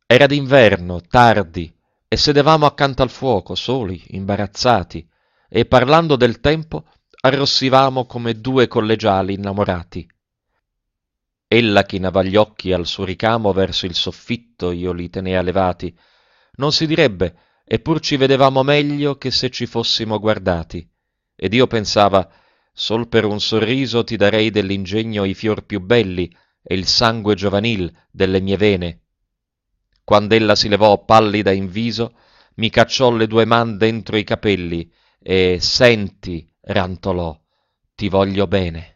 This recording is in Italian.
Era d'inverno, tardi, e sedevamo accanto al fuoco, soli, imbarazzati, e parlando del tempo arrossivamo come due collegiali innamorati. Ella chinava gli occhi al suo ricamo verso il soffitto, io li tenea levati. Non si direbbe, eppur ci vedevamo meglio che se ci fossimo guardati. Ed io pensava, sol per un sorriso ti darei dell'ingegno i fior più belli e il sangue giovanil delle mie vene. Quand'ella si levò pallida in viso, mi cacciò le due man dentro i capelli e senti, rantolò, ti voglio bene.